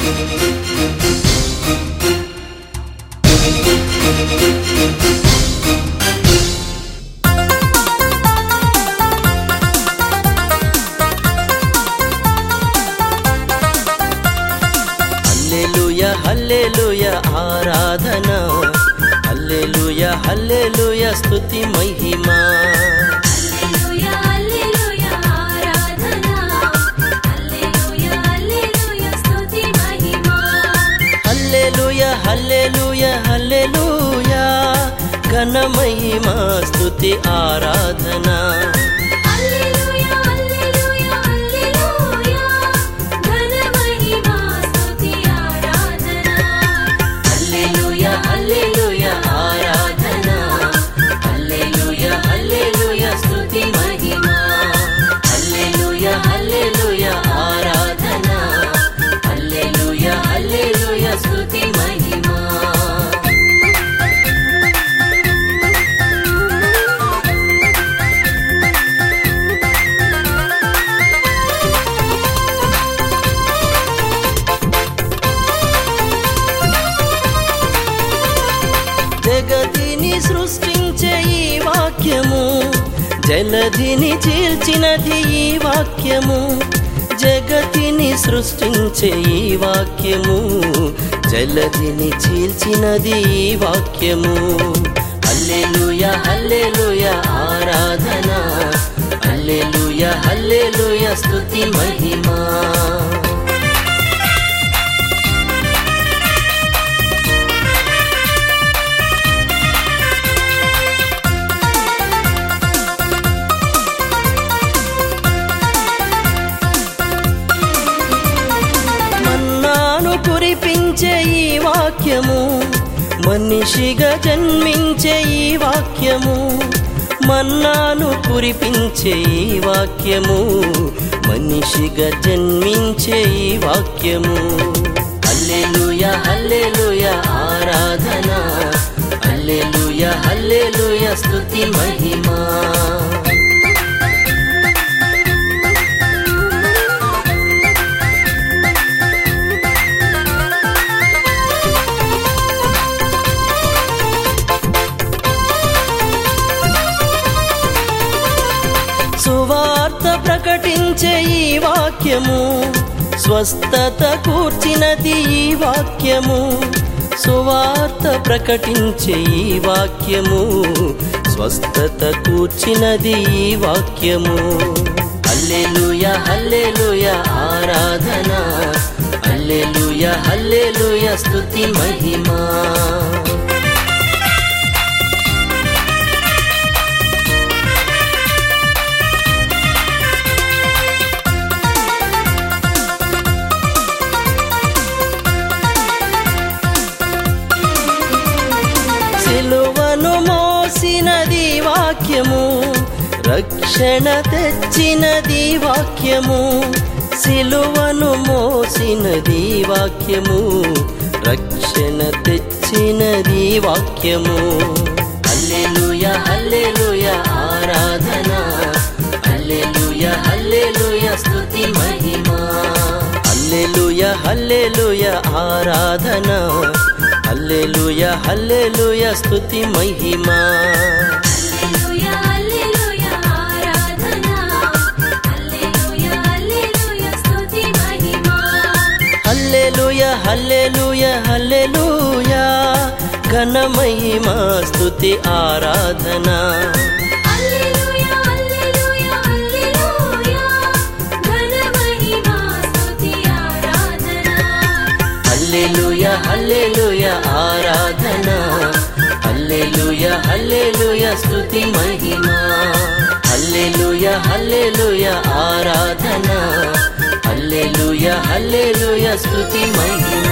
హల్లెలూయా హల్లెలూయా ఆరాధన, హల్లెలూయా హల్లెలూయా స్తుతి మహిమా. హల్లెలూయా హల్లెలూయా ఆరాధన, హల్లెలూయా హల్లెలూయా స్తుతి మహిమా. హల్లెలూయా హల్లెలూయా హల్లెలూయా ఘన మహిమా స్తుతి ఆరాధన. హల్లెలూయా హల్లెలూయా హల్లెలూయా ఘన మహిమా స్తుతి ఆరాధన. హల్లెలూయా హల్లెలూయా ఆరాధన, హల్లెలూయా హల్లెలూయా స్తుతి మహిమా. హల్లెలూయా హల్లెలూయా ఆరాధన, హల్లెలూయా హల్లెలూయా స్తుతి మహిమా. జగతిని సృష్టించే ఈ వాక్యము, జలధిని చీల్చినది ఈ వాక్యము. జగతిని సృష్టించే ఈ వాక్యము, జలధిని చీల్చినది ఈ వాక్యము. హల్లెలూయా హల్లెలూయా ఆరాధన, హల్లెలూయా హల్లెలూయా స్తుతి మహిమా. మన్నాను కురిపించే ఈ వాక్యము, మనిషిగా జన్మించే ఈ వాక్యము. మన్నాను కురిపించే ఈ వాక్యము, మనిషిగా జన్మించే ఈ వాక్యము. హల్లెలూయా హల్లెలూయా ఆరాధన, హల్లెలూయా హల్లెలూయా స్తుతి మహిమా. సువార్త ప్రకటించే ఈ వాక్యము, స్వస్థత కూర్చినది ఈ వాక్యము. సువార్త ప్రకటించే ఈ వాక్యము, స్వస్థత కూర్చినది ఈ వాక్యము. హల్లెలూయా హల్లెలూయా ఆరాధన, హల్లెలూయా హల్లెలూయా స్తుతి మహిమా. సిలువను మోసినది వాక్యము, రక్షణ తెచ్చినది వాక్యము. సిలువను మోసినది వాక్యము, రక్షణ తెచ్చినది వాక్యము. హల్లెలూయా హల్లెలూయా ఆరాధన, హల్లెలూయా హల్లెలూయా స్తుతి మహిమా. హల్లెలూయా హల్లెలూయా ఆరాధన, హల్లెలూయా హల్లెలూయా స్తుతి మహిమా. హల్లెలూయా హల్లెలూయా ఆరాధన, హల్లెలూయా హల్లెలూయా స్తుతి మహిమా. హల్లెలూయా హల్లెలూయా హల్లెలూయా ఘన మహిమా స్తుతి ఆరాధన. హల్లెలూయా హల్లెలూయా హల్లెలూయా ఘన మహిమా స్తుతి ఆరాధన. హల్లెలూయా హల్లెలూయా ఆరాధన, హల్లెలూయా హల్లెలూయా స్తుతి మహిమా. హల్లెలూయా హల్లెలూయా ఆరాధన, హల్లెలూయా హల్లెలూయా స్తుతి మహిమా.